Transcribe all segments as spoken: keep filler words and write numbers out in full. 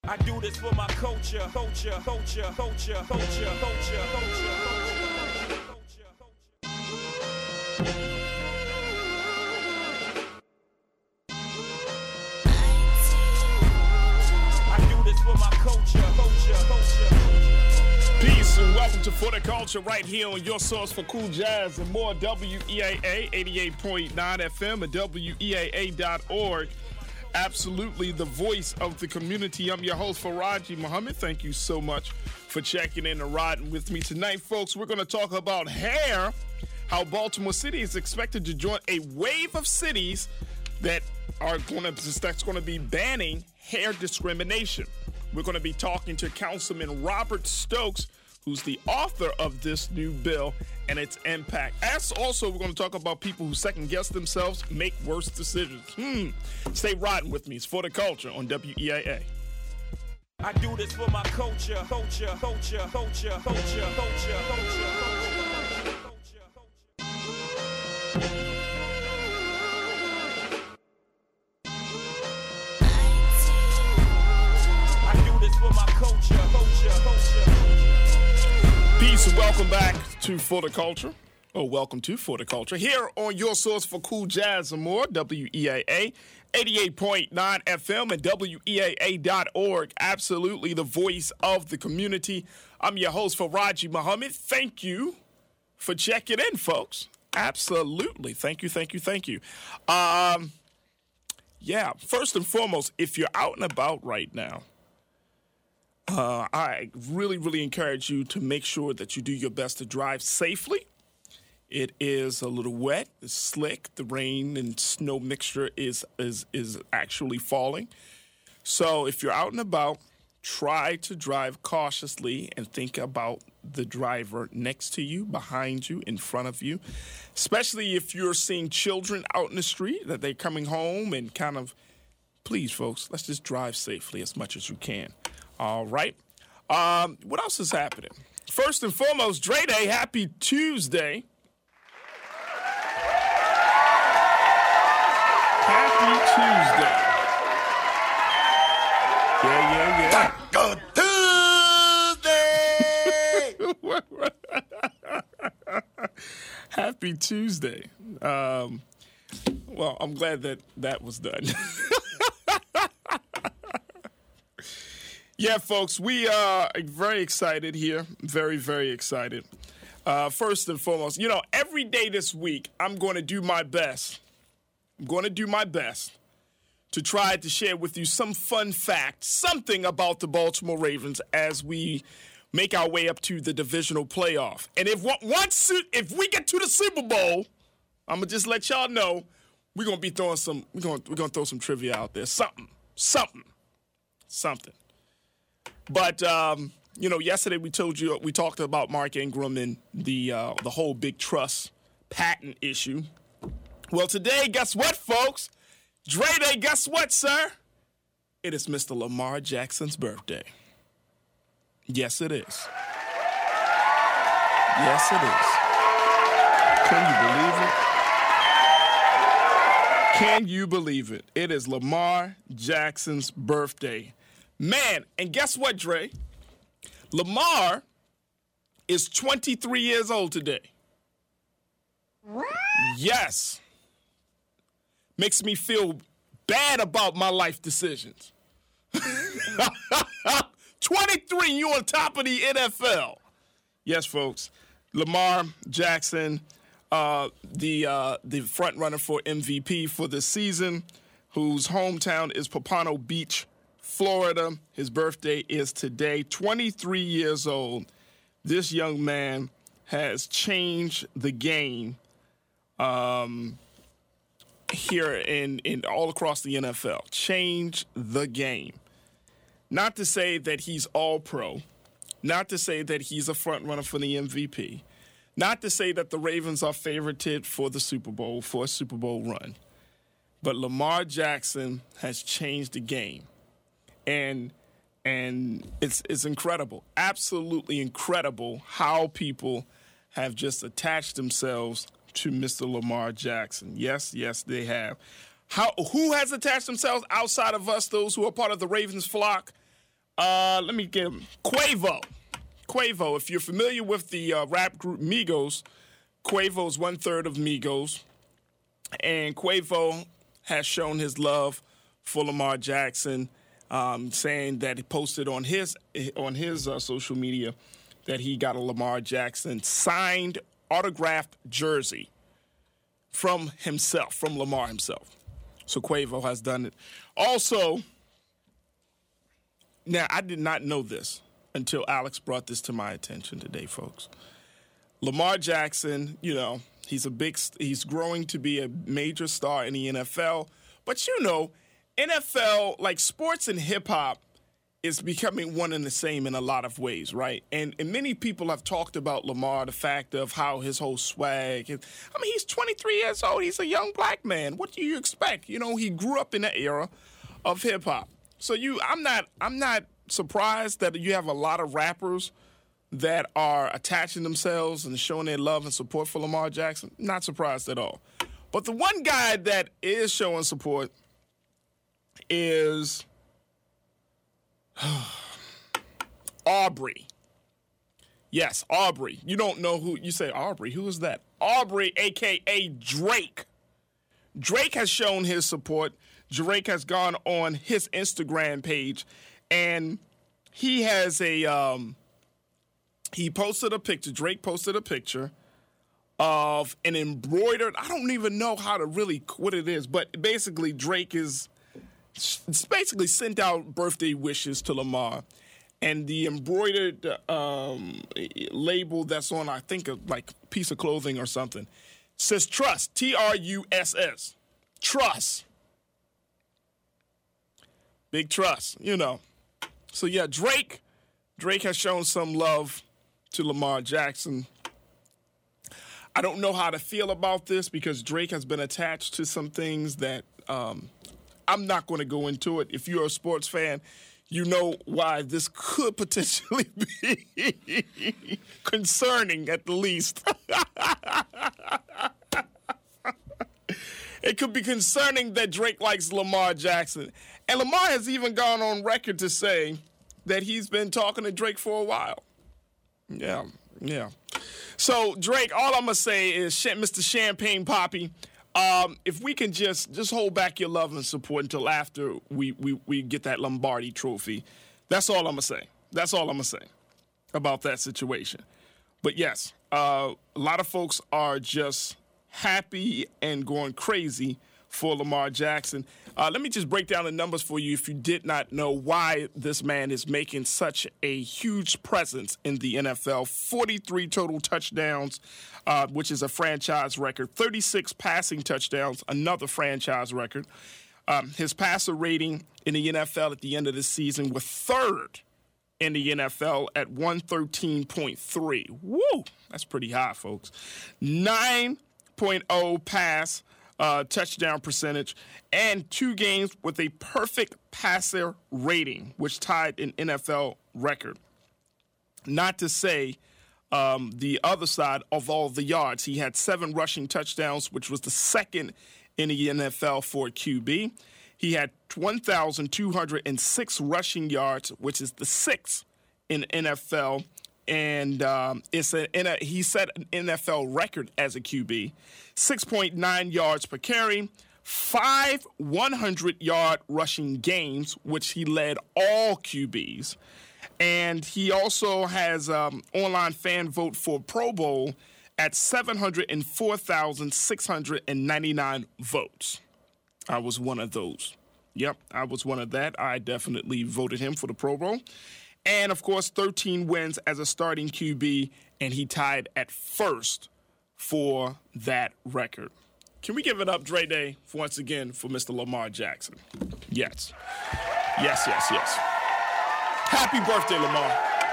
I do this for my culture, culture, culture, culture, culture, culture, culture, culture. Peace and welcome to For the Culture right here on your source for cool jazz and more. W E A A eighty-eight point nine F M and W E A A dot org. Absolutely the voice of the community. I'm your host, Faraji Muhammad. Thank you so much for checking in and riding with me tonight, folks. We're going to talk about hair, how Baltimore City is expected to join a wave of cities that are going to that's going to be banning hair discrimination. We're going to be talking to Councilman Robert Stokes, who's the author of this new bill and its impact. As also, we're going to talk about people who second-guess themselves, make worse decisions. Hmm. Stay riding with me. It's For the Culture on W E A A. I do this for my culture, culture, culture, culture, culture, culture, culture, culture. For my culture, culture, culture. Peace and welcome back to For the Culture. Oh, welcome to For the Culture. Here on your source for cool jazz and more, W E A A, eighty-eight point nine F M and W E A A dot org. Absolutely the voice of the community. I'm your host, Faraji Muhammad. Thank you for checking in, folks. Absolutely. Thank you, thank you, thank you. Um, yeah, first and foremost, if you're out and about right now, Uh, I really, really encourage you to make sure that you do your best to drive safely. It is a little wet, it's slick. The rain and snow mixture is is is actually falling. So if you're out and about, try to drive cautiously and think about the driver next to you, behind you, in front of you. Especially if you're seeing children out in the street, that they're coming home and kind of, please, folks, let's just drive safely as much as you can. All right. Um, what else is happening? First and foremost, Dre Day, happy Tuesday. Happy Tuesday. Yeah, yeah, yeah. Taco Tuesday. Happy Tuesday. Um, well, I'm glad that that was done. Yeah, folks, we are very excited here. Very, very excited. Uh, first and foremost, you know, every day this week, I'm going to do my best. I'm going to do my best to try to share with you some fun fact, something about the Baltimore Ravens as we make our way up to the divisional playoff. And if once if we get to the Super Bowl, I'm gonna just let y'all know we're gonna be throwing some. We're gonna we're gonna throw some trivia out there. Something, something, something. But, um, you know, yesterday we told you, we talked about Mark Ingram and the uh, the whole big trust patent issue. Well, today, guess what, folks? Dre Day, guess what, sir? It is Mister Lamar Jackson's birthday. Yes, it is. Yes, it is. Can you believe it? Can you believe it? It is Lamar Jackson's birthday. Man, and guess what, Dre? Lamar is twenty-three years old today. What? Yes. Makes me feel bad about my life decisions. twenty-three, you on top of the N F L. Yes, folks. Lamar Jackson, uh, the uh, the front runner for M V P for this season, whose hometown is Pompano Beach, Florida. His birthday is today. twenty-three years old. This young man has changed the game um, here in, in all across the N F L. Changed the game. Not to say that he's all pro. Not to say that he's a front runner for the M V P. Not to say that the Ravens are favorited for the Super Bowl, for a Super Bowl run. But Lamar Jackson has changed the game. And and it's it's incredible, absolutely incredible how people have just attached themselves to Mister Lamar Jackson. Yes, yes, they have. How who has attached themselves outside of us, those who are part of the Ravens flock? Uh, let me get him. Quavo. Quavo, if you're familiar with the uh, rap group Migos, Quavo is one third of Migos. And Quavo has shown his love for Lamar Jackson, um, saying that he posted on his on his uh, social media that he got a Lamar Jackson signed autographed jersey from himself, from Lamar himself. So Quavo has done it. Also, now I did not know this until Alex brought this to my attention today, folks. Lamar Jackson, you know, he's a big, he's growing to be a major star in the N F L. But you know, N F L, like sports and hip hop, is becoming one and the same in a lot of ways, right? And and many people have talked about Lamar, the fact of how his whole swag. Is, I mean, he's twenty-three years old. He's a young black man. What do you expect? You know, he grew up in the era of hip hop. So you, I'm not, I'm not surprised that you have a lot of rappers that are attaching themselves and showing their love and support for Lamar Jackson. Not surprised at all. But the one guy that is showing support is Aubrey. Yes, Aubrey. You don't know who, you say Aubrey. Who is that? Aubrey, a k a. Drake. Drake has shown his support. Drake has gone on his Instagram page, and he has a, um, he posted a picture, Drake posted a picture of an embroidered, I don't even know how to really, what it is, but basically Drake is, it's basically sent out birthday wishes to Lamar. And the embroidered um, label that's on, I think, a like piece of clothing or something, says trust, T R U S S, trust. Big trust, you know. So, yeah, Drake, Drake has shown some love to Lamar Jackson. I don't know how to feel about this because Drake has been attached to some things that um, I'm not going to go into it. If you're a sports fan, you know why this could potentially be concerning at the least. It could be concerning that Drake likes Lamar Jackson. And Lamar has even gone on record to say that he's been talking to Drake for a while. Yeah, yeah. So, Drake, all I'm going to say is, Mister Champagne Poppy, um, if we can just, just hold back your love and support until after we, we, we get that Lombardi trophy. That's all I'm going to say. That's all I'm going to say about that situation. But, yes, uh, a lot of folks are just happy and going crazy for Lamar Jackson. Uh, let me just break down the numbers for you if you did not know why this man is making such a huge presence in the N F L. forty-three total touchdowns, uh, which is a franchise record. thirty-six passing touchdowns, another franchise record. Um, his passer rating in the N F L at the end of the season was third in the N F L at one thirteen point three. Woo! That's pretty high, folks. nine point oh pass uh, touchdown percentage, and two games with a perfect passer rating, which tied an N F L record. Not to say um, the other side of all the yards. He had seven rushing touchdowns, which was the second in the N F L for a Q B. He had one thousand two hundred six rushing yards, which is the sixth in the N F L. And um, it's a, in a, he set an N F L record as a Q B. six point nine yards per carry, five hundred-yard rushing games, which he led all Q Bs. And he also has um, online fan vote for Pro Bowl at seven hundred four thousand six hundred ninety-nine votes. I was one of those. Yep, I was one of that. I definitely voted him for the Pro Bowl. And, of course, thirteen wins as a starting Q B, and he tied at first for that record. Can we give it up, Dre Day, for once again for Mister Lamar Jackson? Yes. Yes, yes, yes. Happy birthday, Lamar.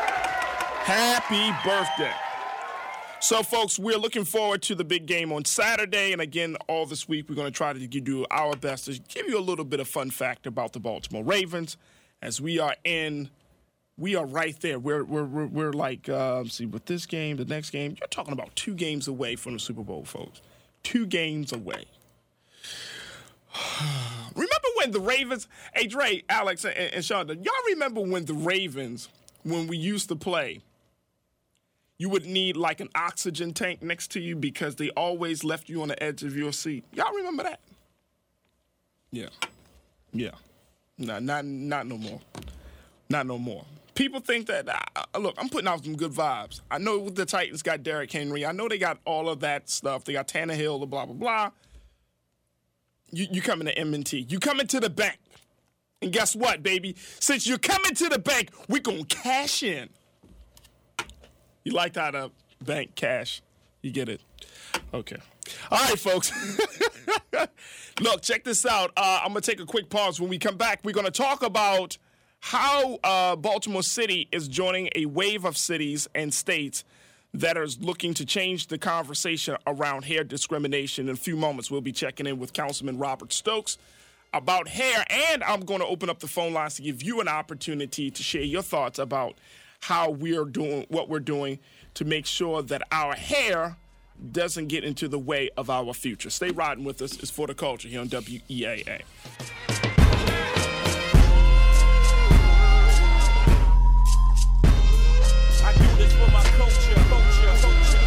Happy birthday. So, folks, we're looking forward to the big game on Saturday. And, again, all this week, we're going to try to do our best to give you a little bit of fun fact about the Baltimore Ravens as we are in – we are right there. We're we're we're, we're like, uh, see, with this game, the next game, you're talking about two games away from the Super Bowl, folks. Two games away. Remember when the Ravens, hey, Dre, Alex, and, and Shonda, y'all remember when the Ravens, when we used to play, you would need like an oxygen tank next to you because they always left you on the edge of your seat. Y'all remember that? Yeah. Yeah. No, not, not no more. Not no more. People think that, uh, look, I'm putting out some good vibes. I know the Titans got Derrick Henry. I know they got all of that stuff. They got Tannehill, the blah, blah, blah. You, you coming to M and T. You coming to the bank. And guess what, baby? Since you're coming to the bank, we're going to cash in. You liked how the bank cash. You get it? Okay. All right, folks. Look, check this out. Uh, I'm going to take a quick pause. When we come back, we're going to talk about how uh, Baltimore City is joining a wave of cities and states that are looking to change the conversation around hair discrimination. In a few moments, we'll be checking in with Councilman Robert Stokes about hair, and I'm going to open up the phone lines to give you an opportunity to share your thoughts about how we're doing what we're doing to make sure that our hair doesn't get into the way of our future. Stay riding with us. It's For the Culture here on W E A A. I do this for my culture, culture, culture.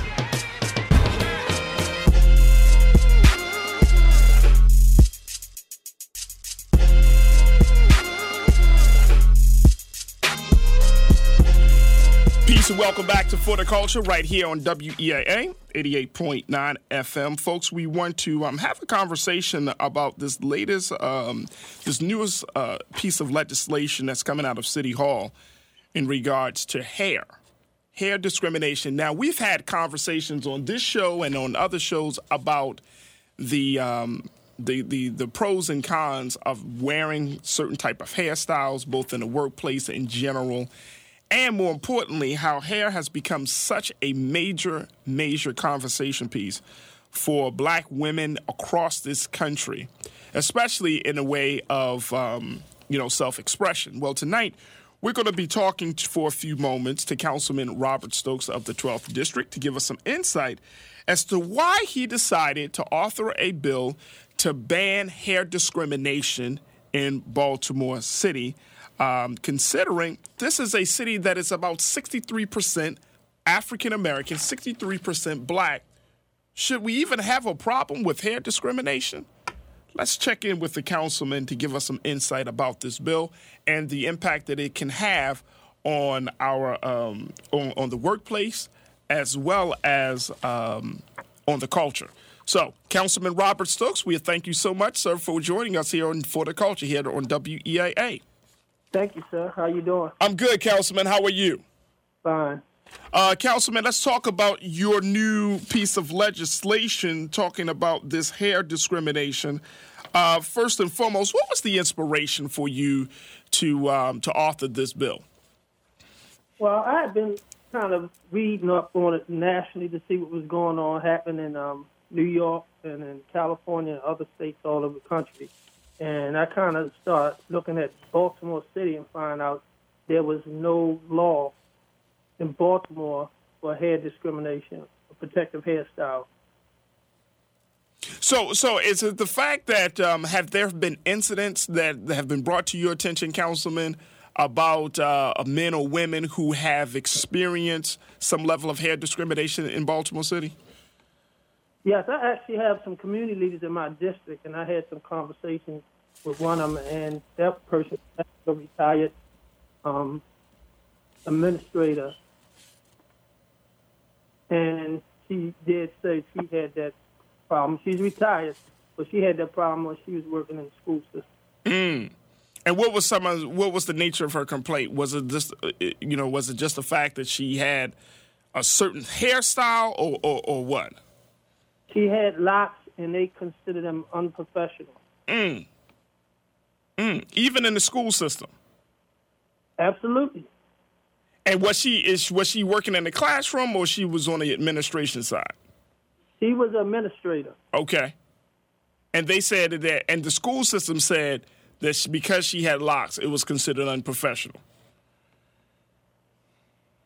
Peace and welcome back to For the Culture right here on W E A A, eighty-eight point nine F M. Folks, we want to um, have a conversation about this latest, um, this newest uh, piece of legislation that's coming out of City Hall in regards to hair, hair discrimination. Now, we've had conversations on this show and on other shows about the um, the, the the pros and cons of wearing certain type of hairstyles, both in the workplace and in general. And more importantly, how hair has become such a major, major conversation piece for black women across this country, especially in a way of, um, you know, self-expression. Well, tonight, we're going to be talking to, for a few moments to Councilman Robert Stokes of the twelfth District to give us some insight as to why he decided to author a bill to ban hair discrimination in Baltimore City. Um, considering this is a city that is about sixty-three percent African-American, sixty-three percent black. Should we even have a problem with hair discrimination? Let's check in with the councilman to give us some insight about this bill and the impact that it can have on our um, on, on the workplace as well as um, on the culture. So, Councilman Robert Stokes, we thank you so much, sir, for joining us here on For the Culture here on W E A A. Thank you, sir. How you doing? I'm good, Councilman. How are you? Fine. Uh, Councilman, let's talk about your new piece of legislation talking about this hair discrimination. Uh, first and foremost, what was the inspiration for you to um, to author this bill? Well, I had been kind of reading up on it nationally to see what was going on, happening in um, New York and in California and other states all over the country. And I kind of started looking at Baltimore City and find out there was no law in Baltimore for hair discrimination, or protective hairstyle. So, so is it the fact that um, have there been incidents that have been brought to your attention, Councilman, about uh, men or women who have experienced some level of hair discrimination in Baltimore City? Yes, I actually have some community leaders in my district, and I had some conversations with one of them, and that person is a retired um, administrator, and she did say she had that problem. She's retired, but she had that problem when she was working in the school system. Mm. And what was some of, what was the nature of her complaint? Was it just, you know, was it just the fact that she had a certain hairstyle, or, or, or what? She had locks, and they considered them unprofessional. Mm. Mm. Even in the school system? Absolutely. And was she is was she working in the classroom, or she was on the administration side? She was an administrator. Okay. And they said that, and the school system said that she, because she had locks, it was considered unprofessional.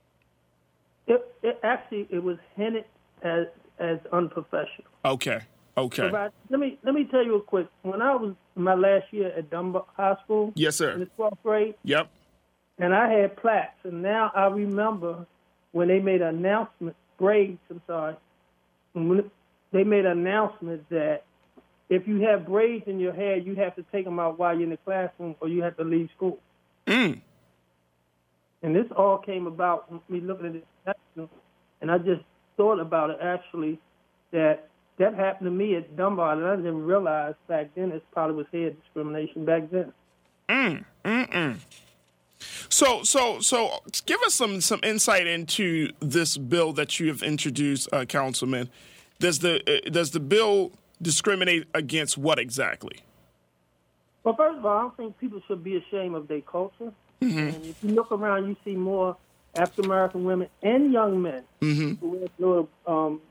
It, it actually it was hinted as as unprofessional. Okay. Okay. But let me let me tell you real quick. When I was in my last year at Dunbar High School, Yes, sir. in the twelfth grade, Yep. and I had plaques, and now I remember when they made an announcement, braids, I'm sorry, when they made an announcement that if you have braids in your hair, you have to take them out while you're in the classroom or you have to leave school. Mm. And this all came about from me looking at this, and I just thought about it, actually, that that happened to me at Dunbar, and I didn't realize back then it probably was hair discrimination back then. Mm. Mm-mm. So, so, so, give us some some insight into this bill that you have introduced, uh, Councilman. Does the uh, does the bill discriminate against what exactly? Well, first of all, I don't think people should be ashamed of their culture. Mm-hmm. And if you look around, you see more African American women and young men Mm-hmm. who wear little um,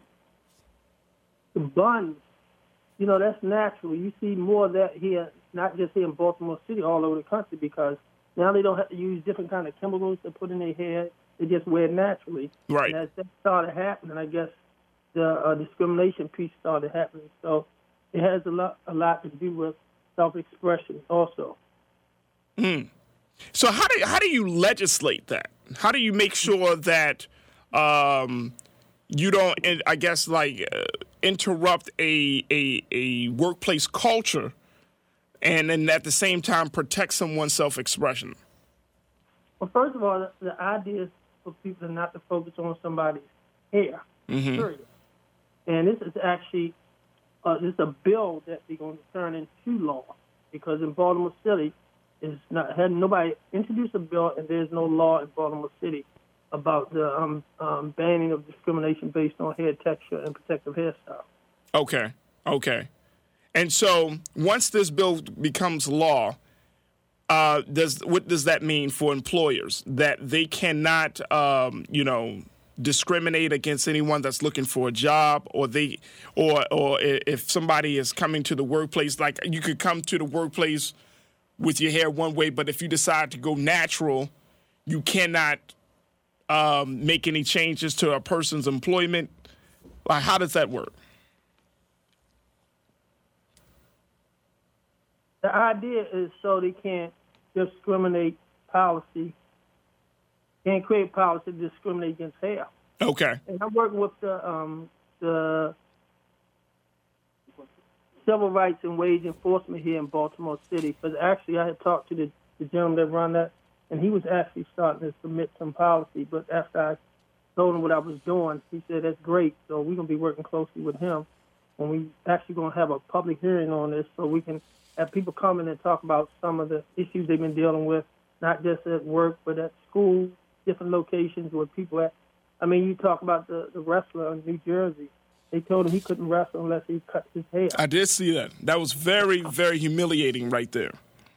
the buns. You know, that's natural. You see more of that here, not just here in Baltimore City, all over the country, because now they don't have to use different kind of chemicals to put in their hair. They just wear it naturally. Right. And as that started happening, I guess the uh, discrimination piece started happening. So it has a lot, a lot to do with self-expression also. Mm. So how do how do you legislate that? How do you make sure that um, you don't, I guess, like uh, interrupt a, a a workplace culture, and then at the same time protect someone's self-expression? Well, first of all, the, the idea is for people not to focus on somebody's hair, Mm-hmm. period. And this is actually uh, this is a bill that they're going to turn into law, because in Baltimore City, is not had nobody introduced a bill, and there's no law in Baltimore City about the um, um, banning of discrimination based on hair texture and protective hairstyle. Okay, okay. And so once this bill becomes law, uh, does what does that mean for employers? That they cannot, um, you know, discriminate against anyone that's looking for a job, or they, or or if somebody is coming to the workplace, like you could come to the workplace with your hair one way, but if you decide to go natural, you cannot um, make any changes to a person's employment. Like, how does that work? The idea is so they can't discriminate policy, can't create policy to discriminate against hair. Okay. And I'm working with the um, the Civil Rights and Wage Enforcement here in Baltimore City, because actually I had talked to the, the gentleman that run that, and he was actually starting to submit some policy. But after I told him what I was doing, he said, that's great. So we're going to be working closely with him, and we actually going to have a public hearing on this so we can have people come in and talk about some of the issues they've been dealing with, not just at work, but at school, different locations where people at. I mean, you talk about the, the wrestler in New Jersey. They told him he couldn't wrestle unless he cut his hair. I did see that. That was very, very humiliating right there.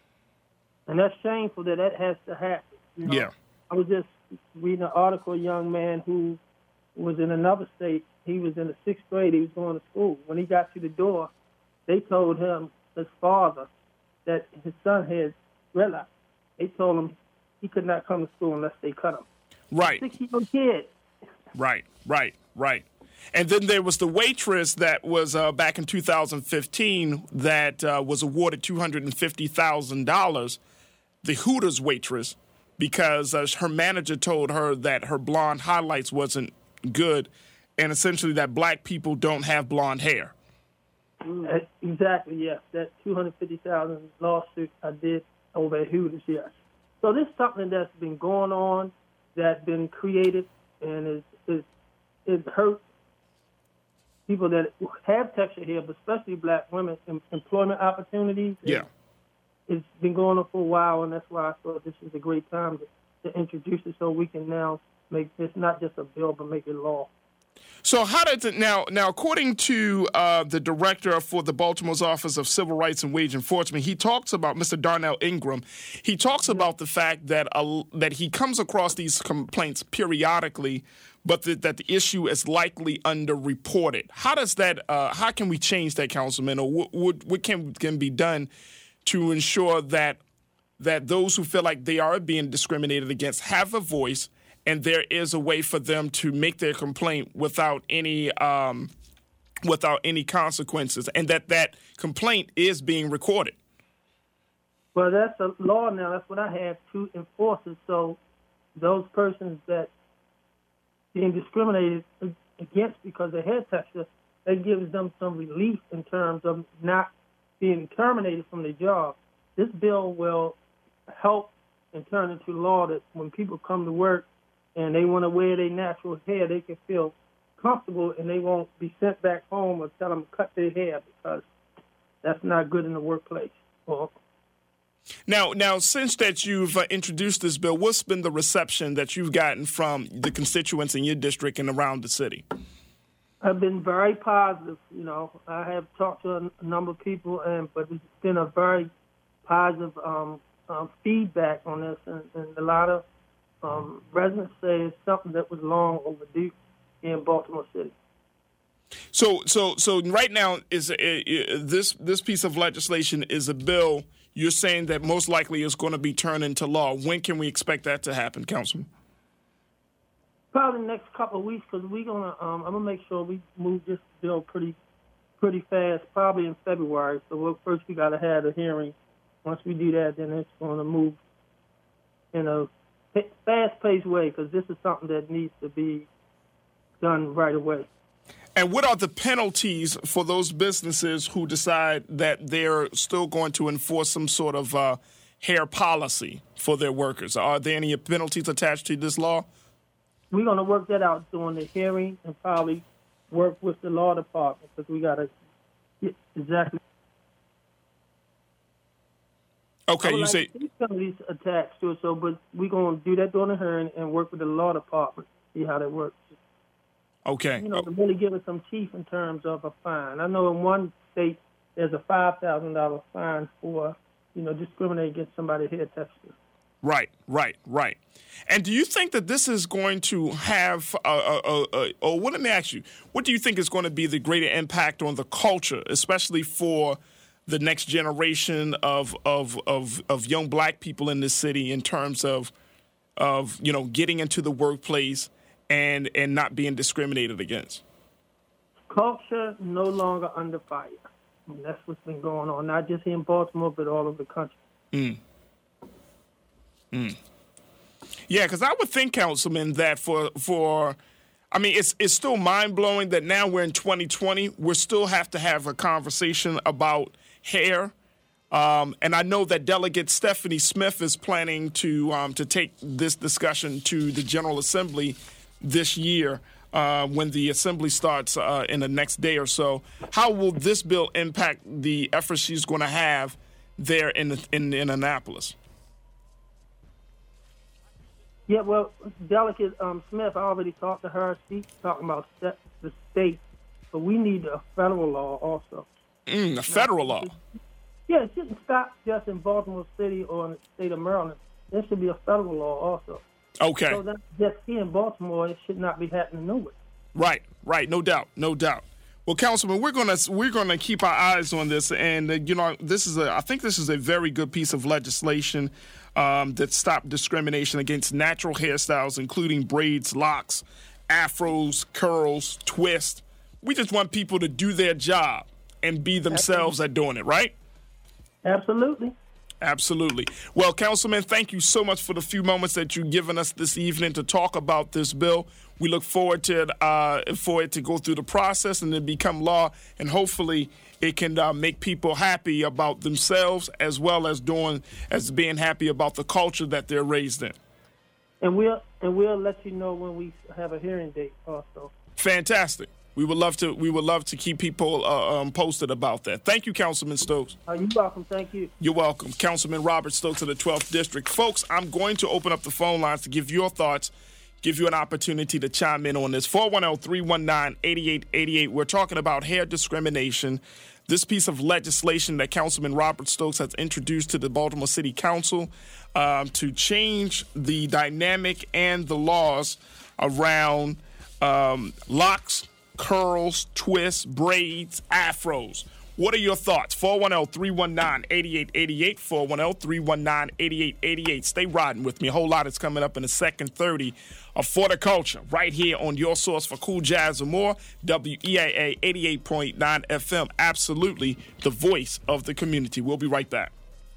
And that's shameful that that has to happen. You know? Yeah. I was just reading an article, a young man who was in another state. He was in the sixth grade. He was going to school. When he got to the door, they told him, his father, that his son had dreadlocks. They told him he could not come to school unless they cut him. Right. Six-year-old kid. Right, right, right. And then there was the waitress that was uh, back in two thousand fifteen that uh, was awarded two hundred fifty thousand dollars, the Hooters waitress, because uh, her manager told her that her blonde highlights wasn't good, and essentially that black people don't have blonde hair. Uh, exactly, yes. That two hundred fifty thousand dollars lawsuit I did over at Hooters, yes. So this is something that's been going on, that's been created, and is is it hurts people that have texture hair, but especially black women, in employment opportunities. Yeah. It's been going on for a while, and that's why I thought this is a great time to, to introduce it so we can now make this not just a bill, but make it law. So how does it now? Now, according to uh, the director for the Baltimore's Office of Civil Rights and Wage Enforcement, he talks about Mister Darnell Ingram. He talks about the fact that uh, that he comes across these complaints periodically, but the, that the issue is likely underreported. How does that? Uh, how can we change that, Councilman, or what, what, what can can be done to ensure that that those who feel like they are being discriminated against have a voice, and there is a way for them to make their complaint without any um, without any consequences, and that that complaint is being recorded. Well, that's a law now. That's what I have to enforce it. So those persons that being discriminated against because of hair texture, that gives them some relief in terms of not being terminated from their job. This bill will help and turn into law that when people come to work and they want to wear their natural hair, they can feel comfortable and they won't be sent back home or tell them to cut their hair because that's not good in the workplace. Or, Now, now, since that you've uh, introduced this bill, what's been the reception that you've gotten from the constituents in your district and around the city? I've been very positive. You know, I have talked to a, a number of people, and but it's been a very positive um, um, feedback on this, and, and a lot of um, residents say it's something that was long overdue in Baltimore City. So, so, so right now is uh, uh, this this piece of legislation is a bill. You're saying that most likely is going to be turned into law. When can we expect that to happen, Councilman? Probably the next couple of weeks, because we're gonna. Um, I'm gonna make sure we move this bill pretty, pretty fast. Probably in February. So we'll, first we got to have a hearing. Once we do that, then it's going to move in a fast-paced way, because this is something that needs to be done right away. And what are the penalties for those businesses who decide that they're still going to enforce some sort of uh, hair policy for their workers? Are there any penalties attached to this law? We're going to work that out during the hearing and probably work with the law department, because we got to get exactly. Okay, you like say penalties attached to it. So, but we're going to do that during the hearing and work with the law department, see how that works. okay. You know, to really give us some teeth in terms of a fine. I know in one state there's a five thousand dollars fine for, you know, discriminating against somebody's hair texture. Right, right, right. And do you think that this is going to have, a, a, a, a, or well, let me ask you, what do you think is going to be the greater impact on the culture, especially for the next generation of of of, of young black people in this city in terms of, of you know, getting into the workplace and, and not being discriminated against? Culture no longer under fire. I mean, that's what's been going on, not just here in Baltimore, but all over the country. Mm. Mm. Yeah, because I would think, Councilman, that for for, I mean, it's it's still mind blowing that now we're in twenty twenty, we still have to have a conversation about hair, um, and I know that Delegate Stephanie Smith is planning to um, to take this discussion to the General Assembly this year uh, when the Assembly starts uh, in the next day or so. How will this bill impact the efforts she's going to have there in in, in Annapolis? Yeah, well, Delegate um, Smith, I already talked to her. She's talking about st- the state, but we need a federal law also. Mm, a federal law? Yeah, it shouldn't stop just in Baltimore City or in the state of Maryland. There should be a federal law also. Okay. So that just here in Baltimore, it should not be happening nowhere. Right, right, no doubt, no doubt. Well, Councilman, we're gonna we're gonna keep our eyes on this, and uh, you know, this is a I think this is a very good piece of legislation um, that stops discrimination against natural hairstyles, including braids, locks, afros, curls, twists. We just want people to do their job and be themselves at doing it, right? Absolutely. Absolutely. Well, Councilman, thank you so much for the few moments that you've given us this evening to talk about this bill. We look forward to it, uh, for it to go through the process and then become law, and hopefully it can uh, make people happy about themselves as well as doing as being happy about the culture that they're raised in. And we'll and we'll let you know when we have a hearing date also. Fantastic. We would love to. We would love to keep people uh, um, posted about that. Thank you, Councilman Stokes. Uh, you're welcome. Thank you. You're welcome, Councilman Robert Stokes of the twelfth District. Folks, I'm going to open up the phone lines to give your thoughts, give you an opportunity to chime in on this. four one zero, three one nine, eight eight eight eight. We're talking about hair discrimination. This piece of legislation that Councilman Robert Stokes has introduced to the Baltimore City Council um, to change the dynamic and the laws around um, locks, curls, twists, braids, afros. What are your thoughts? four one zero, three one nine, eight eight eight eight, four one zero, three one nine, eight eight eight eight. Stay riding with me. A whole lot is coming up in the second thirty of For the Culture right here on your source for cool jazz and more, W E A A eighty-eight point nine F M. Absolutely the voice of the community. We'll be right back.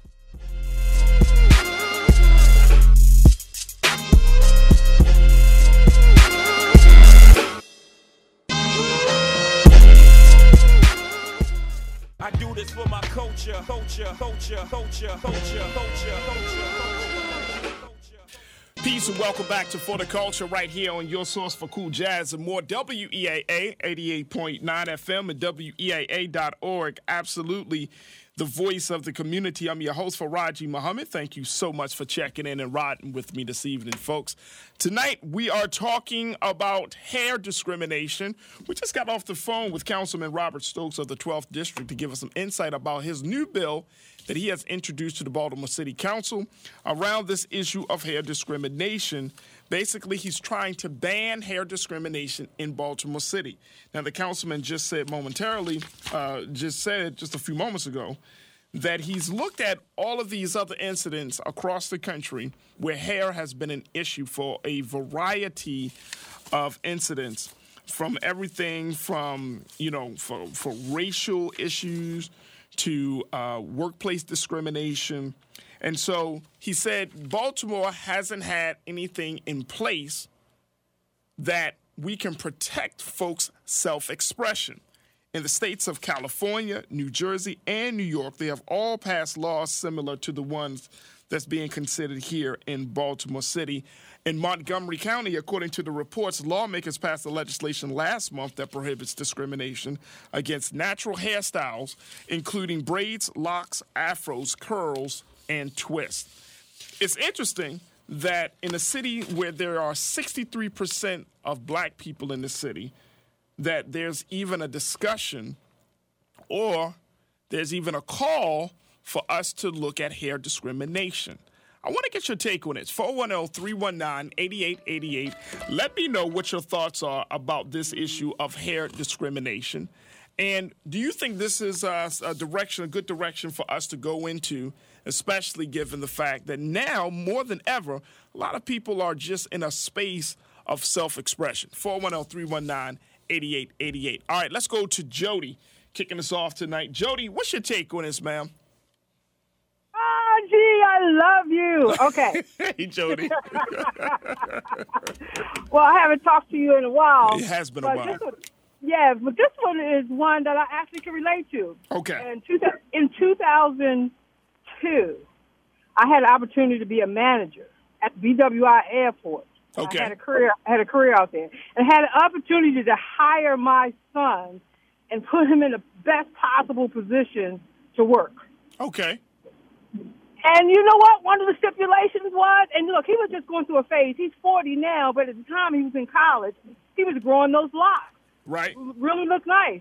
I do this for my culture, culture, culture, culture, culture, culture, culture, culture. Peace and welcome back to For the Culture right here on your source for cool jazz and more, W E A A eighty-eight point nine F M and W E A A dot org. Absolutely the voice of the community. I'm your host, Faraji Muhammad. Thank you so much for checking in and riding with me this evening, folks. Tonight, we are talking about hair discrimination. We just got off the phone with Councilman Robert Stokes of the twelfth District to give us some insight about his new bill that he has introduced to the Baltimore City Council around this issue of hair discrimination. Basically, he's trying to ban hair discrimination in Baltimore City. Now, the councilman just said momentarily, uh, just said just a few moments ago, that he's looked at all of these other incidents across the country where hair has been an issue for a variety of incidents, from everything from, you know, for, for racial issues to uh, workplace discrimination. And so he said Baltimore hasn't had anything in place that we can protect folks' self-expression. In the states of California, New Jersey, and New York, they have all passed laws similar to the ones that's being considered here in Baltimore City. In Montgomery County, according to the reports, lawmakers passed the legislation last month that prohibits discrimination against natural hairstyles, including braids, locks, afros, curls, and twists. It's interesting that in a city where there are sixty-three percent of black people in the city, that there's even a discussion or there's even a call for us to look at hair discrimination. I want to get your take on it. four one zero, three one nine, eight eight eight eight. Let me know what your thoughts are about this issue of hair discrimination. And do you think this is a, a direction, a good direction for us to go into, especially given the fact that now, more than ever, a lot of people are just in a space of self-expression? four one zero, three one nine, eight eight eight eight. All right, let's go to Jody kicking us off tonight. Jody, what's your take on this, ma'am? Oh, gee, I love you. Okay. Hey, Jody. Well, I haven't talked to you in a while. It has been a while. This one, yeah, but this one is one that I actually can relate to. Okay. In, two, in two thousand two, I had an opportunity to be a manager at the B W I Airport. Okay. I had a career. I had a career out there, and had an opportunity to hire my son and put him in the best possible position to work. Okay. And you know what? One of the stipulations was, and look, he was just going through a phase. He's forty now, but at the time he was in college, he was growing those locks. Right. Really looked nice.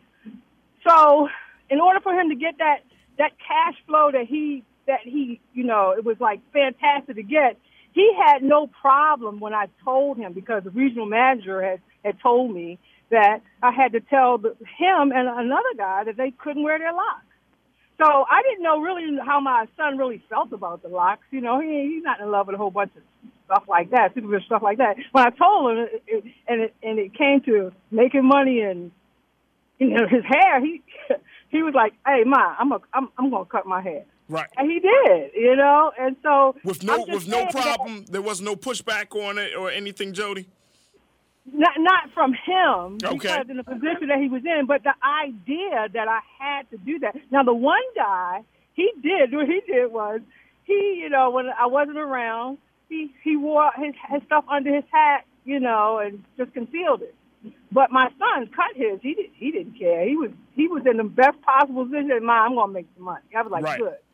So, in order for him to get that that cash flow that he that he, you know, it was like fantastic to get. He had no problem when I told him, because the regional manager had, had told me that I had to tell the, him and another guy that they couldn't wear their locks. So I didn't know really how my son really felt about the locks. You know, he he's not in love with a whole bunch of stuff like that, superficial stuff like that. When I told him, it, it, and it and it came to making money and, you know, his hair, he he was like, "Hey, Ma, I'm a, I'm I'm gonna cut my hair." Right. And he did, you know, and so with no I'm just with no saying problem, that, there was no pushback on it or anything, Jody. Not not from him, Okay. because in the position that he was in, but the idea that I had to do that. Now, the one guy, he did, what he did was, he, you know, when I wasn't around, he, he wore his, his stuff under his hat, you know, and just concealed it. But my son cut his. He did, he didn't care. He was he was in the best possible position. Mom, I'm gonna make some money. I was like, Right. good.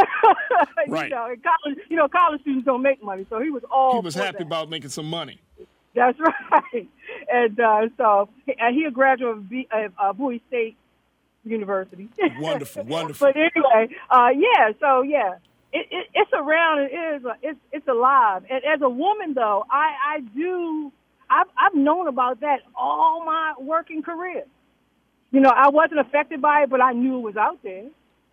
Right. You know, in college, you know, college students don't make money, so he was all. He was for happy that. about making some money. That's right. And uh, so and he a graduate of, B, of uh, Bowie State University. Wonderful, wonderful. But anyway, uh, yeah. So yeah, it, it, it's around. It is. It's it's alive. And as a woman, though, I I do. I've I've known about that all my working career. you know, I wasn't affected by it, but I knew it was out there.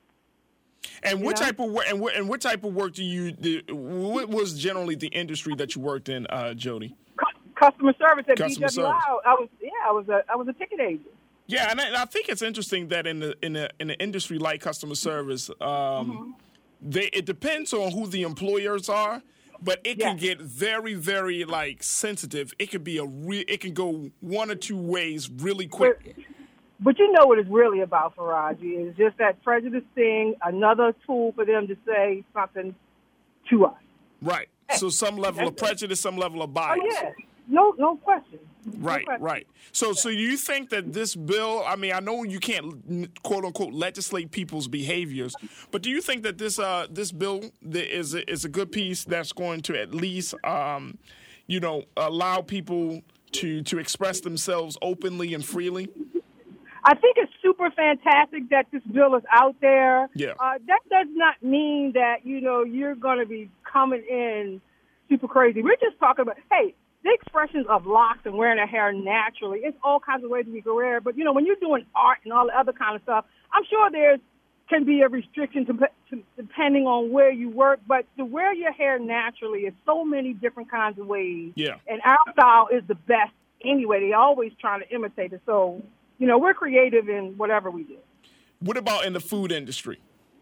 And You what know? type of work? And what, and what type of work do you? Do, what was generally the industry that you worked in, uh, Jody? Customer service at Customer B W I. service. I was yeah, I was a I was a ticket agent. Yeah, and I, and I think it's interesting that in the in a in an industry like customer service, um, Mm-hmm. they it depends on who the employers are, but it can Yes. get very very like sensitive. It could be a re- it can go one or two ways really quick. But you know what it's really about, Faraji, is just that prejudice thing, another tool for them to say something to us. Right. So some level of prejudice, some level of Oh bias. yeah, no no question. No Right, question. right. So, so you think that this bill? I mean, I know you can't quote unquote legislate people's behaviors, but do you think that this uh this bill that is a, is a good piece that's going to at least um you know allow people to to express themselves openly and freely? I think it's super fantastic that this bill is out there. Yeah. Uh, that does not mean that, you know, you're going to be coming in super crazy. We're just talking about, hey, the expressions of locks and wearing their hair naturally, it's all kinds of ways to be wear. But, you know, when you're doing art and all the other kind of stuff, I'm sure there's can be a restriction to, to, depending on where you work. But to wear your hair naturally is so many different kinds of ways. Yeah. And our style is the best anyway. They're always trying to imitate it. So, you know, we're creative in whatever we do. What about in the food industry?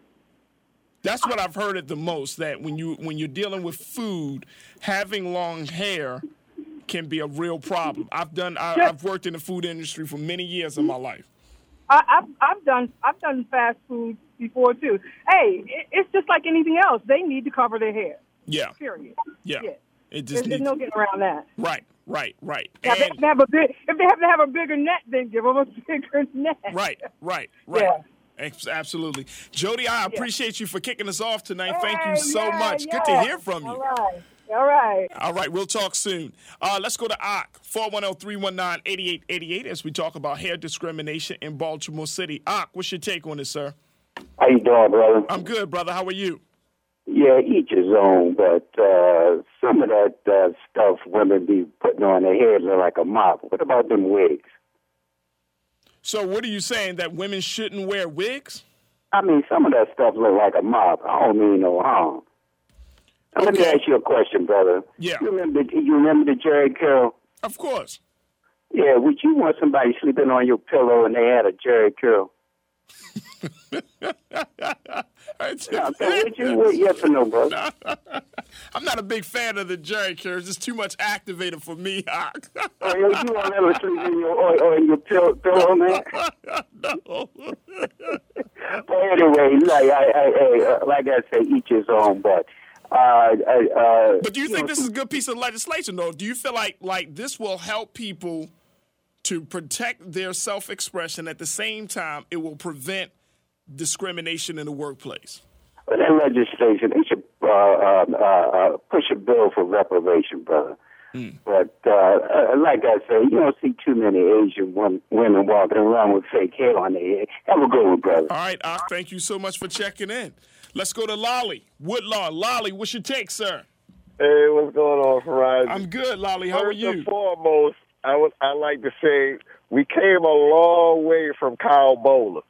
That's what I've heard it the most. That when you when you're dealing with food, having long hair can be a real problem. I've done. I, Sure. I've worked in the food industry for many years of my life. I, I've, I've done I've done fast food before too. Hey, it, it's just like anything else. They need to cover their hair. Yeah, Period. yeah. Yeah. It There's, just there's needs no getting around that. right, right, right, Now, they and have to have a big, if they have to have a bigger net, then give them a bigger net. right, right, right. Yeah. Ex- Absolutely, Jody. I appreciate you for kicking us off tonight. Thank Hey, you so yeah, much. Good yeah. to hear from you. All right. All right. All right, we'll talk soon. Uh, let's go to O C, four one zero, three one nine, eight eight eight eight, as we talk about hair discrimination in Baltimore City. O C, what's your take on this, sir? How you doing, brother? I'm good, brother. How are you? Yeah, each his own, but uh, some of that uh, stuff women be putting on their head look like a mop. What about them wigs? So what are you saying, that women shouldn't wear wigs? I mean, some of that stuff look like a mop. I don't mean no harm. Now, let me Okay. ask you a question, brother. Yeah. You remember, you remember the Jerry curl? Of course. Yeah, would you want somebody sleeping on your pillow and they had a Jerry curl? Yeah, so would you, would, yes or no, brother? I'm not a big fan of the Jerry curls. It's too much activator for me, O C. Or you you won't ever sleep in your, or, or in your pill, pillow, man? No. But anyway, like I, I, I, uh, like I say, each his own. But uh, uh, But do you you think know, this is a good piece of legislation, though? Do you feel like like this will help people to protect their self-expression? At the same time, it will prevent discrimination in the workplace? But that legislation, they should uh, uh, uh, uh, push a bill for reparation, brother. Mm. But uh, uh, like I say, you don't see too many Asian women, women walking around with fake hair on their head. Have a good one, brother. All right, Ak, thank you so much for checking in. Let's go to Lolly. Woodlawn. Lolly, what's your take, sir? Hey, what's going on, Horizon? I'm good, Lolly. How are First you? and foremost, I would I like to say we came a long way from Kyle Bowler.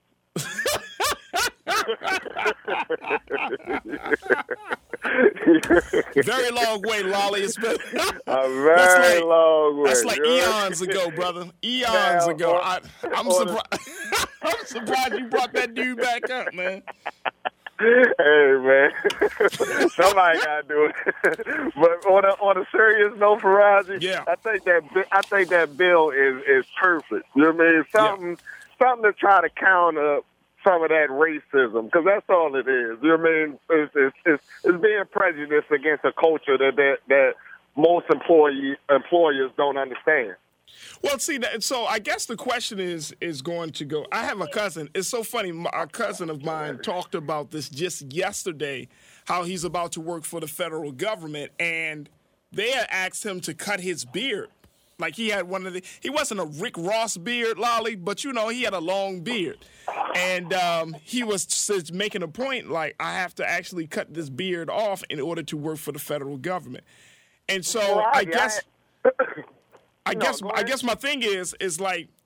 Very long way, Lolly. It's been A very like, long way. That's like you know? eons ago, brother. Eons Now, ago. on- I, I'm on the- surprised. I'm surprised you brought that dude back up, man. Hey man, somebody gotta do it. But on a on a serious note, Faraji, Yeah. I think that bi- I think that bill is is perfect. You know what I mean? Something something to try to counter some of that racism, because that's all it is. You know what I mean? It's it's, it's, it's being prejudiced against a culture that that, that most employee employers don't understand. Well, see, that, so I guess the question is is going to go. I have a cousin. It's so funny. My, a cousin of mine talked about this just yesterday, how he's about to work for the federal government, and they had asked him to cut his beard. Like he had one of the. He wasn't a Rick Ross beard, Lolly, but you know he had a long beard, and um, he was just making a point like I have to actually cut this beard off in order to work for the federal government, and so Well, I I- guess. I- I No, guess go I ahead. guess my thing is is like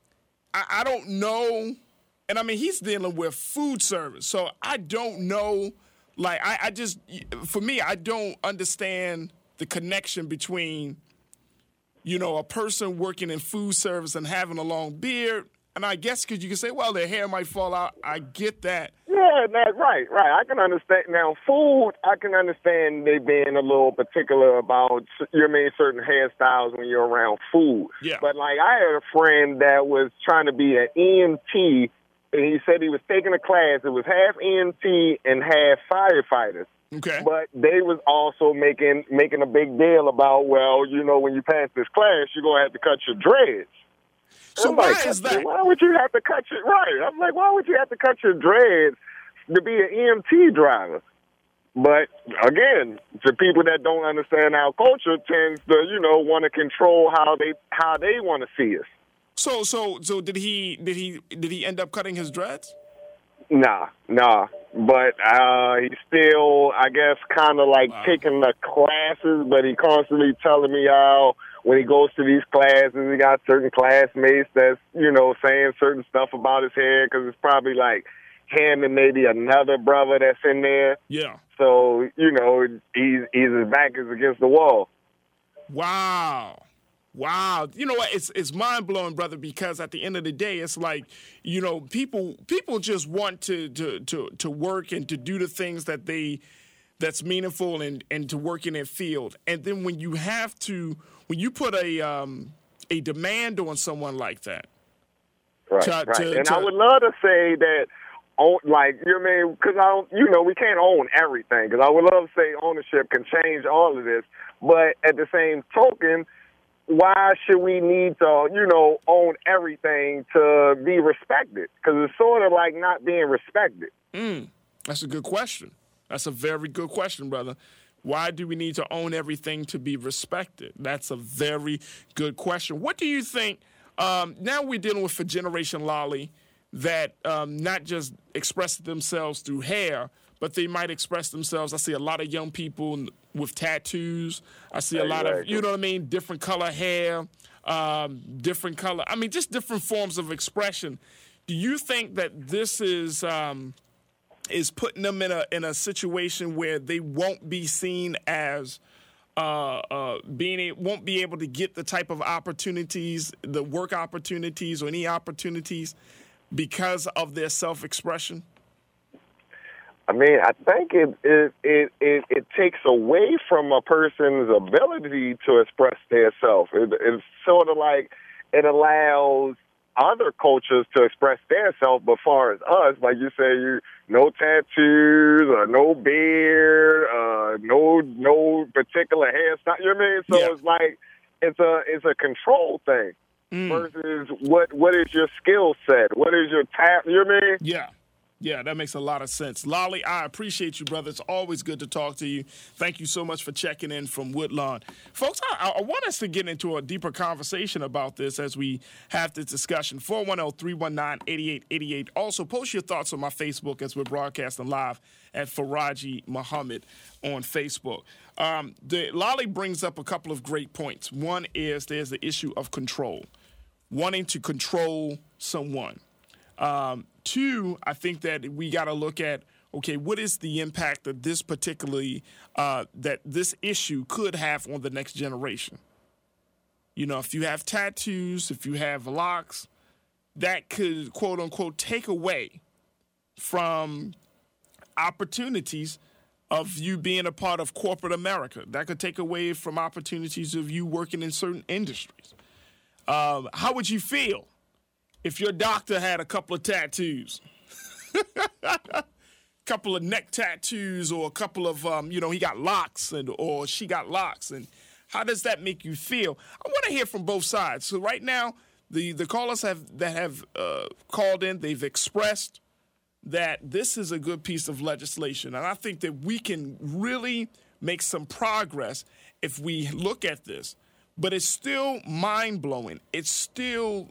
I, I don't know. And, I mean, he's dealing with food service. So I don't know. Like, I, I just, for me, I don't understand the connection between, you know, a person working in food service and having a long beard. And I guess because you can say, well, their hair might fall out. I get that. Yeah, that, right, right. I can understand. Now, food, I can understand they being a little particular about, you know what I mean, certain hairstyles when you're around food. Yeah. But, like, I had a friend that was trying to be an E M T, and he said he was taking a class. It was half E M T and half firefighters. Okay. But they was also making making a big deal about, well, you know, when you pass this class, you're going to have to cut your dreads. So I'm why like, is that? Why would you have to cut your, right? I'm like, why would you have to cut your dreads to be an E M T driver? But, again, the people that don't understand our culture tends to, you know, want to control how they how they want to see us. So, so, so did he did he did he end up cutting his dreads? Nah, nah. But uh, he's still, I guess, kind of like Wow. taking the classes, but he constantly telling me how when he goes to these classes, he got certain classmates that's, you know, saying certain stuff about his hair because it's probably like him and maybe another brother that's in there. Yeah. So, you know, he's, he's his back is against the wall. Wow. Wow. You know what? It's it's mind blowing, brother, because at the end of the day, it's like, you know, people people just want to to to, to work and to do the things that they that's meaningful and, and to work in their field. And then when you have to when you put a um a demand on someone like that. Right, To- right. to- and to- I would love to say that, own, like, you know what I mean? Because, I don't, you know, we can't own everything. Because I would love to say ownership can change all of this. But at the same token, why should we need to, you know, own everything to be respected? Because it's sort of like not being respected. Mm, that's a good question. That's a very good question, brother. Why do we need to own everything to be respected? That's a very good question. What do you think? Um, now we're dealing with a generation, Lolly, that um, not just express themselves through hair, but they might express themselves. I see a lot of young people with tattoos. I see a lot of, you know what I mean, different color hair, um, different color. I mean, just different forms of expression. Do you think that this is um, is putting them in a in a situation where they won't be seen as uh, uh, being a, won't be able to get the type of opportunities, the work opportunities, or any opportunities because of their self-expression? I mean, I think it it, it it it takes away from a person's ability to express themselves. It, it's sort of like it allows other cultures to express themselves, but far as us, like you say, you no tattoos or no beard, uh, no no particular hairstyle. You know what I mean? So Yeah. it's like it's a it's a control thing Mm. versus what what is your skill set? What is your tap? You know what I mean? Yeah. Yeah, that makes a lot of sense. Lolly, I appreciate you, brother. It's always good to talk to you. Thank you so much for checking in from Woodlawn. Folks, I, I want us to get into a deeper conversation about this as we have this discussion. four one zero, three one nine, eight eight eight eight. Also, post your thoughts on my Facebook as we're broadcasting live at Faraji Muhammad on Facebook. Um, the, Lolly brings up a couple of great points. One is there's the issue of control, wanting to control someone. Um, two, I think that we got to look at, okay, what is the impact that this particularly, uh, that this issue could have on the next generation? You know, if you have tattoos, if you have locks, that could, quote unquote, take away from opportunities of you being a part of corporate America. That could take away from opportunities of you working in certain industries. Um, how would you feel if your doctor had a couple of tattoos, a couple of neck tattoos, or a couple of, um, you know, he got locks and or she got locks, and how does that make you feel? I want to hear from both sides. So right now, the the callers have that have uh, called in, they've expressed that this is a good piece of legislation, and I think that we can really make some progress if we look at this. But it's still mind blowing. It's still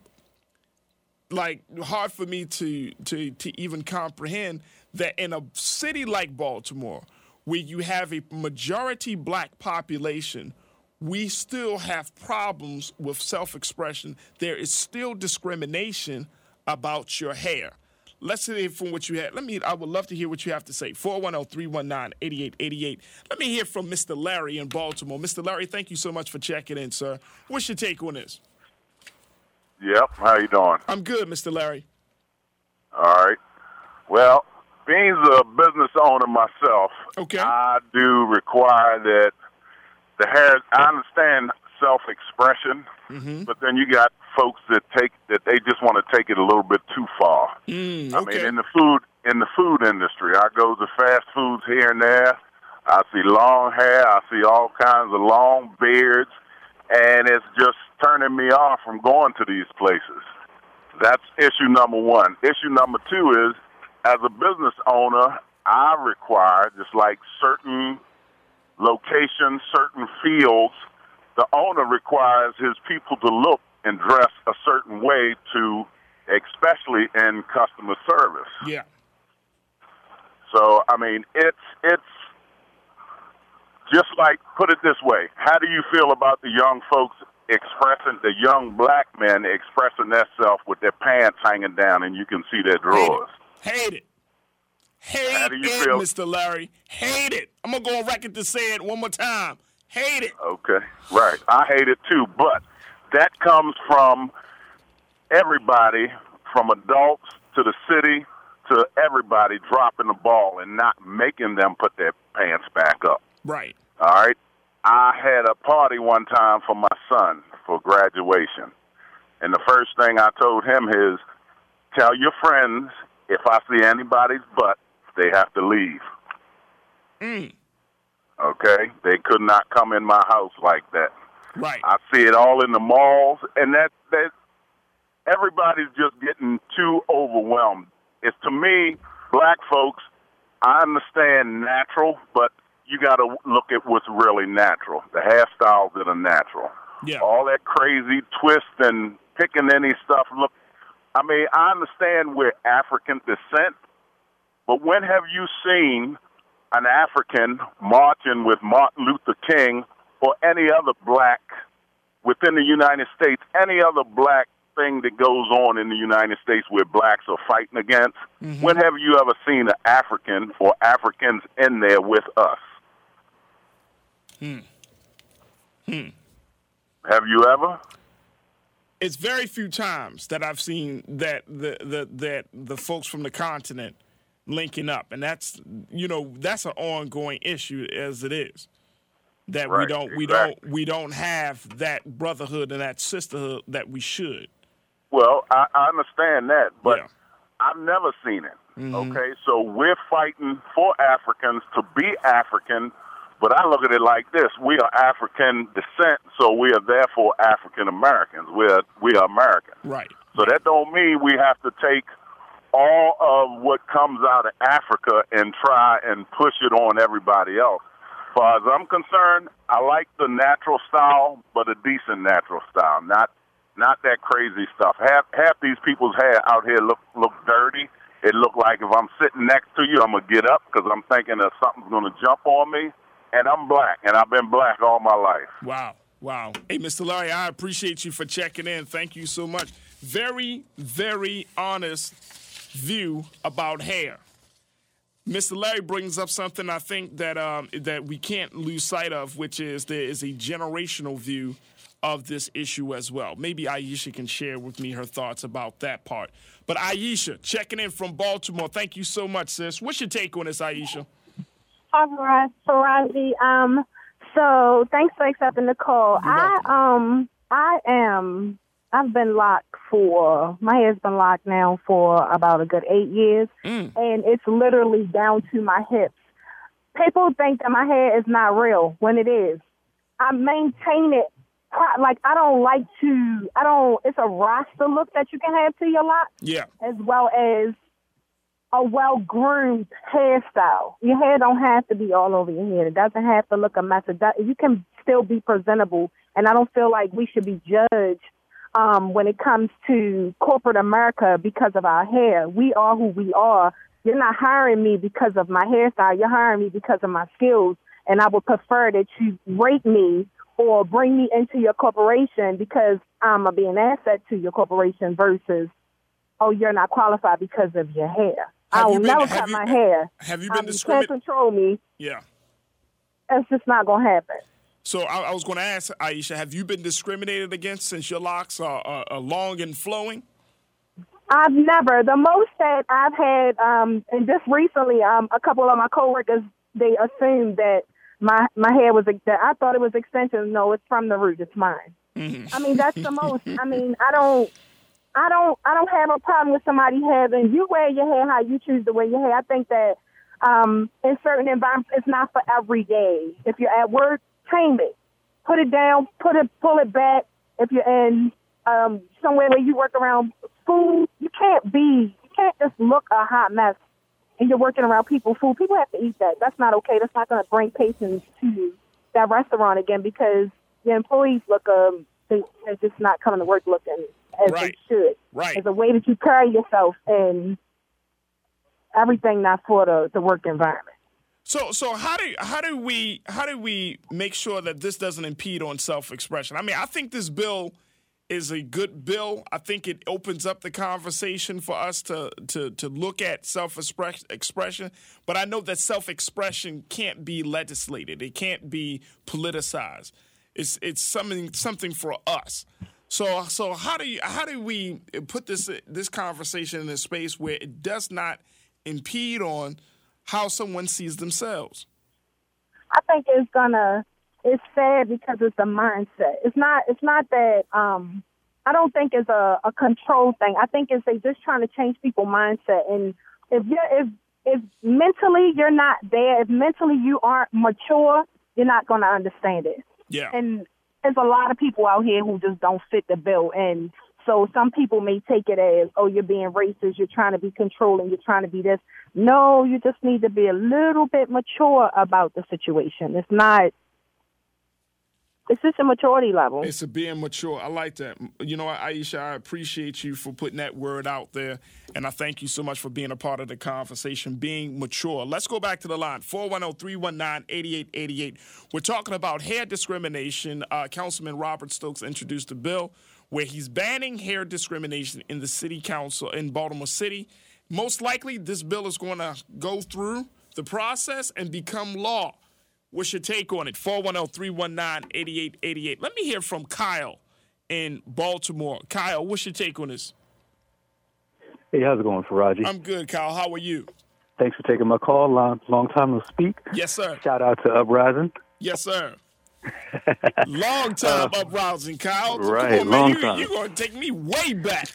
like hard for me to, to to even comprehend that in a city like Baltimore, where you have a majority black population, we still have problems with self-expression. There is still discrimination about your hair. Let's hear from what you had. Let me. I would love to hear what you have to say. four one zero, three one nine, eight eight eight eight. Let me hear from Mister Larry in Baltimore. Mister Larry, thank you so much for checking in, sir. What's your take on this? Yep. How you doing? I'm good, Mister Larry. All right. Well, being a business owner myself, okay. I do require that the hair. I understand self-expression, mm-hmm. but then you got folks that take that they just want to take it a little bit too far. Mm, I okay. mean, in the food in the food industry, I go to fast foods here and there. I see long hair. I see all kinds of long beards, and it's just turning me off from going to these places. That's issue number one. Issue number two is, as a business owner, I require, just like certain locations, certain fields, the owner requires his people to look and dress a certain way to, especially in customer service. Yeah. So, I mean, it's it's just like, put it this way, how do you feel about the young folks expressing, the young black men expressing themselves with their pants hanging down and you can see their drawers? Hate it. Hate How do you it, feel? Mister Larry. Hate it. I'm going to go on record to say it one more time. Hate it. Okay, right. I hate it too, but that comes from everybody, from adults to the city to everybody dropping the ball and not making them put their pants back up. Right. All right. I had a party one time for my son for graduation, and the first thing I told him is, tell your friends if I see anybody's butt, they have to leave. Mm. Okay? They could not come in my house like that. Right. I see it all in the malls, and that that everybody's just getting too overwhelmed. It's, to me, black folks, I understand natural, but you got to look at what's really natural, the hairstyles that are natural. Yeah. All that crazy twist and picking any stuff. Look, I mean, I understand we're African descent, but when have you seen an African marching with Martin Luther King or any other black within the United States, any other black thing that goes on in the United States where blacks are fighting against? Mm-hmm. When have you ever seen an African or Africans in there with us? Hmm. Hmm. Have you ever? It's very few times that I've seen that the, the that the folks from the continent linking up, and that's you know that's an ongoing issue as it is. That Right, we don't we exactly. don't we don't have that brotherhood and that sisterhood that we should. Well, I, I understand that, but Yeah. I've never seen it. Mhm. Okay, so we're fighting for Africans to be African, but I look at it like this: we are African descent, so we are therefore African Americans. We are we are American. Right. So that don't mean we have to take all of what comes out of Africa and try and push it on everybody else. As far as I'm concerned, I like the natural style, but a decent natural style, not not that crazy stuff. Half half these people's hair out here look look dirty. It look like if I'm sitting next to you, I'm gonna get up because I'm thinking that something's gonna jump on me. And I'm black, and I've been black all my life. Wow. Wow. Hey, Mister Larry, I appreciate you for checking in. Thank you so much. Very, very honest view about hair. Mister Larry brings up something I think that um, that we can't lose sight of, which is there is a generational view of this issue as well. Maybe Aisha can share with me her thoughts about that part. But Aisha, checking in from Baltimore, thank you so much, sis. What's your take on this, Aisha? Hi, Farazi. Um, so thanks for accepting the call. I um I am I've been locked for my hair's been locked now for about a good eight years, Mm. and it's literally down to my hips. People think that my hair is not real when it is. I maintain it pro- like I don't like to. I don't. It's a Rasta look that you can have to your locks, Yeah. as well as a well-groomed hairstyle. Your hair don't have to be all over your head. It doesn't have to look a mess. It does, you can still be presentable, and I don't feel like we should be judged um, when it comes to corporate America because of our hair. We are who we are. You're not hiring me because of my hairstyle. You're hiring me because of my skills, and I would prefer that you rate me or bring me into your corporation because I'm going to be an asset to your corporation versus, oh, you're not qualified because of your hair. Have I will you been- never have cut you- my hair. Have you been Um, you discriminated? can't control me. Yeah. It's just not going to happen. So I, I was going to ask, Aisha, have you been discriminated against since your locks are, are, are long and flowing? I've never. The most that I've had, um, and just recently, um, a couple of my coworkers, they assumed that my my hair was, that I thought it was extensions. No, it's from the root. It's mine. Mm-hmm. I mean, that's the most. I mean, I don't, I don't, I don't have a problem with somebody having, you wear your hair how you choose to wear your hair. I think that um, in certain environments, it's not for every day. If you're at work, tame it, put it down, put it, pull it back. If you're in um, somewhere where you work around food, you can't be, you can't just look a hot mess and you're working around people food. People have to eat that. That's not okay. That's not going to bring patients to that restaurant again because the employees look, um, they, they're just not coming to work looking as Right. they should. Right. It's a way that you carry yourself and everything not for the, the work environment. So, so how do how do we how do we make sure that this doesn't impede on self-expression? I mean, I think this bill is a good bill. I think it opens up the conversation for us to to to look at self-expression. But I know that self-expression can't be legislated. It can't be politicized. It's it's something something for us. So so how do you how do we put this this conversation in a space where it does not impede on how someone sees themselves? I think it's gonna. It's sad because it's a mindset. It's not. It's not that. Um, I don't think it's a, a control thing. I think it's they just trying to change people's mindset. And if you are if if mentally you're not there, if mentally you aren't mature, you're not gonna understand it. Yeah. And there's a lot of people out here who just don't fit the bill. And so some people may take it as, oh, you're being racist, you're trying to be controlling, you're trying to be this. No, you just need to be a little bit mature about the situation. It's not, it's just a maturity level. It's a being mature. I like that. You know what, Aisha, I appreciate you for putting that word out there, and I thank you so much for being a part of the conversation, being mature. Let's go back to the line, four one zero, three one nine, eight eight eight eight. We're talking about hair discrimination. Uh, Councilman Robert Stokes introduced a bill where he's banning hair discrimination in the city council in Baltimore City. Most likely, this bill is going to go through the process and become law. What's your take on it? four one zero, three one nine, eight eight eight eight. Let me hear from Kyle in Baltimore. Kyle, what's your take on this? Hey, how's it going, Faraji? I'm good, Kyle. How are you? Thanks for taking my call. Long, long time no speak. Yes, sir. Shout out to Uprising. Yes, sir. Long time uh, uprising, Kyle. Right, Come on, long man. time. You're going to take me way back.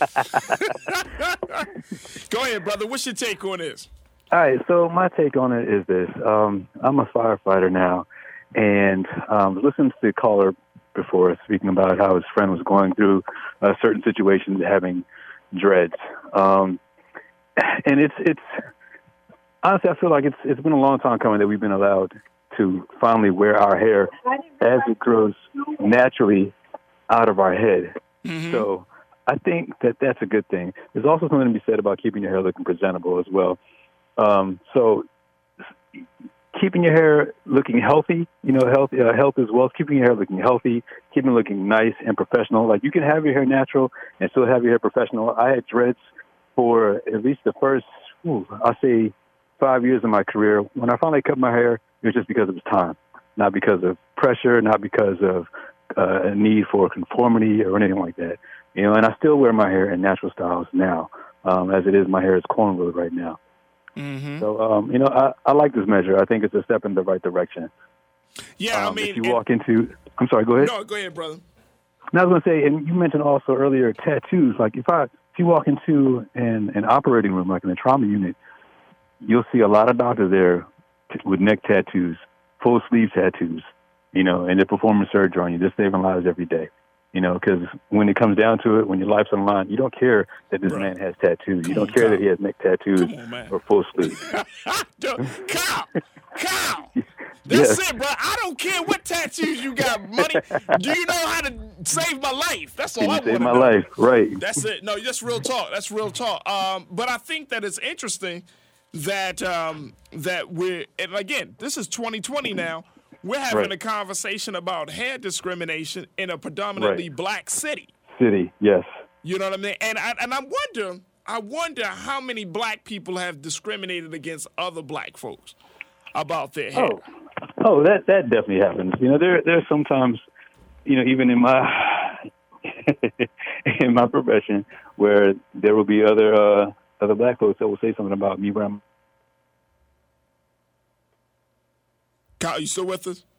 Go ahead, brother. What's your take on this? All right, so my take on it is this. Um, I'm a firefighter now, and um, listening to the caller before speaking about how his friend was going through uh, certain situations having dreads. Um, and it's, it's honestly, I feel like it's it's been a long time coming that we've been allowed to finally wear our hair as it grows naturally out of our head. Mm-hmm. So I think that that's a good thing. There's also something to be said about keeping your hair looking presentable as well. Um, so keeping your hair looking healthy, you know, health, uh, health as well as keeping your hair looking healthy, keeping it looking nice and professional. Like, you can have your hair natural and still have your hair professional. I had dreads for at least the first, ooh, I'll say five years of my career. When I finally cut my hair, it was just because it was time, not because of pressure, not because of uh, a need for conformity or anything like that. You know, and I still wear my hair in natural styles now, um, as it is my hair is cornrowed right now. Mm-hmm. So, um, you know, I, I like this measure. I think it's a step in the right direction. Yeah, um, I mean, if you walk into, I'm sorry, go ahead. No, go ahead, brother. And I was going to say, and you mentioned also earlier tattoos. Like, if I if you walk into an, an operating room, like in a trauma unit, you'll see a lot of doctors there t- with neck tattoos, full sleeve tattoos, you know, and they're performing surgery on you. They're saving lives every day. You know, because when it comes down to it, when your life's on the line, you don't care that this right. man has tattoos. Come you don't on, care Kyle. that he has neck tattoos on, or full sleeves. Kyle, Kyle, that's yes. it, bro. I don't care what tattoos you got, money. Do you know how to save my life? That's all I want to know. Save my life, right. That's it. No, that's real talk. That's real talk. Um, but I think that it's interesting that um, that we're, and again, this is twenty twenty now. we're having Right. a conversation about hair discrimination in a predominantly Right. black city. City, yes. You know what I mean? And I and I wonder, I wonder how many black people have discriminated against other black folks about their hair. Oh, oh, that that definitely happens. You know, there there's sometimes, you know, even in my in my profession, where there will be other uh, other black folks that will say something about me when I'm. Kyle, you still with us?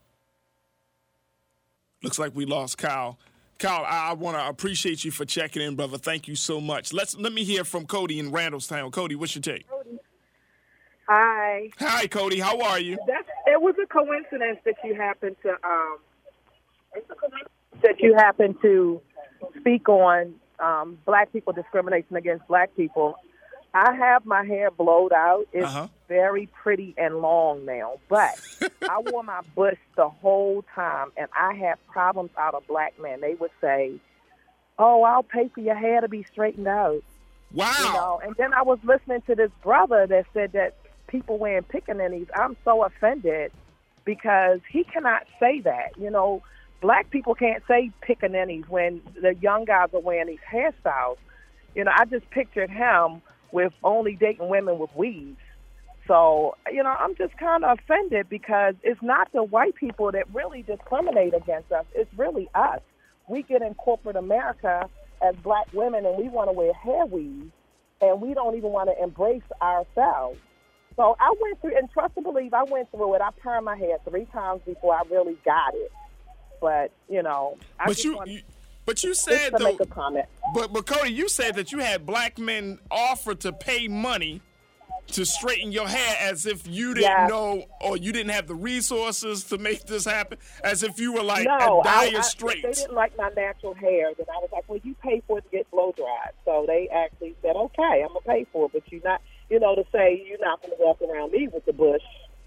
Looks like we lost Kyle. Kyle, I, I want to appreciate you for checking in, brother. Thank you so much. Let's let me hear from Cody in Randallstown. Cody, what's your take? Hi. Hi, Cody. How are you? That's, it was a coincidence that you happened to um, that you happened to speak on um, black people discrimination against black people. I have my hair blowed out. It's Uh-huh. very pretty and long now, but I wore my bush the whole time, and I had problems out of black men. They would say, "Oh, I'll pay for your hair to be straightened out." Wow. You know, and then I was listening to this brother that said that people wearing pickaninnies. I'm so offended because he cannot say that. You know, black people can't say pickaninnies when the young guys are wearing these hairstyles. You know, I just pictured him with only dating women with weaves. So, you know, I'm just kind of offended because it's not the white people that really discriminate against us. It's really us. We get in corporate America as black women and we want to wear hair weaves and we don't even want to embrace ourselves. So I went through, and trust and believe, I went through it. I permed my hair three times before I really got it. But, you know, I But just you, want you but you just said to though, make a comment. but but Cody, you said that you had black men offer to pay money to straighten your hair as if you didn't Yes. know or you didn't have the resources to make this happen, as if you were like No, a dire I, I, straits. they didn't like my natural hair. Then I was like, well, you pay for it to get blow dried. So they actually said, okay, I'm going to pay for it, but you're not, you know, to say you're not going to walk around me with the bush.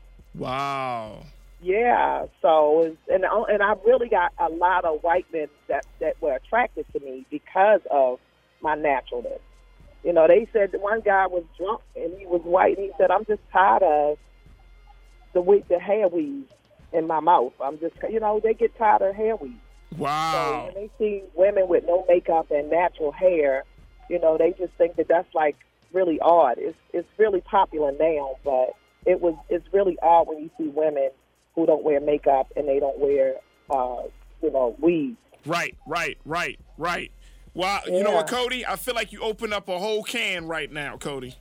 Wow. Yeah, so it's, and and I really got a lot of white men that that were attracted to me because of my naturalness. You know, they said that one guy was drunk and he was white, and he said, "I'm just tired of the week the hair weave in my mouth. I'm just, you know, they get tired of hair weave. Wow. So when they see women with no makeup and natural hair, you know, they just think that that's like really odd. It's it's really popular now, but it was it's really odd when you see women who don't wear makeup and they don't wear, uh, you know, weaves. Right, right, right, right. Well, you know what, Cody? I feel like you opened up a whole can right now, Cody.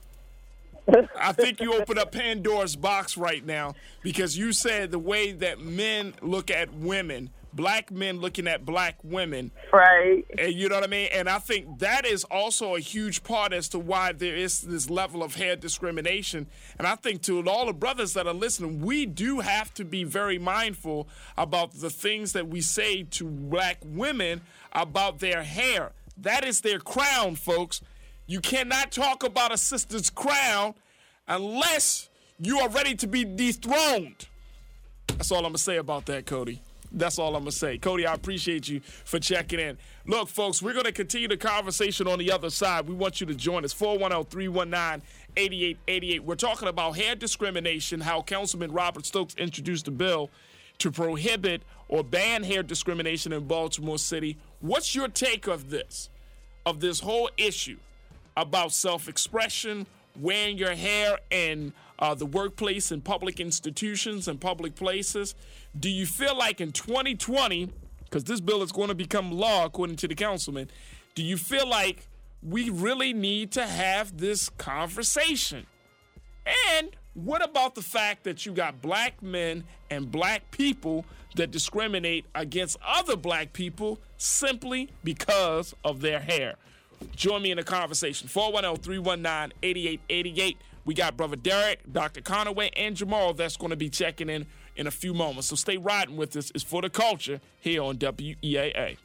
I think you opened up Pandora's box right now because you said the way that men look at women, black men looking at black women. Right. And you know what I mean? And I think that is also a huge part as to why there is this level of hair discrimination. And I think to all the brothers that are listening, we do have to be very mindful about the things that we say to black women about their hair. That is their crown, folks. You cannot talk about a sister's crown unless you are ready to be dethroned. That's all I'm going to say about that, Cody. That's all I'm going to say. Cody, I appreciate you for checking in. Look, folks, we're going to continue the conversation on the other side. We want you to join us, four one zero, three one nine, eight eight eight eight. We're talking about hair discrimination, how Councilman Robert Stokes introduced a bill to prohibit or ban hair discrimination in Baltimore City. What's your take of this, of this whole issue about self-expression, wearing your hair in uh, the workplace and public institutions and public places? Do you feel like in twenty twenty, because this bill is going to become law according to the councilman, do you feel like we really need to have this conversation? And what about the fact that you got black men and black people that discriminate against other black people simply because of their hair? Join me in the conversation, four one zero, three one nine, eight eight eight eight. We got Brother Derek, Doctor Conaway, and Jamal that's going to be checking in in a few moments. So stay riding with us. It's For the Culture here on W E A A.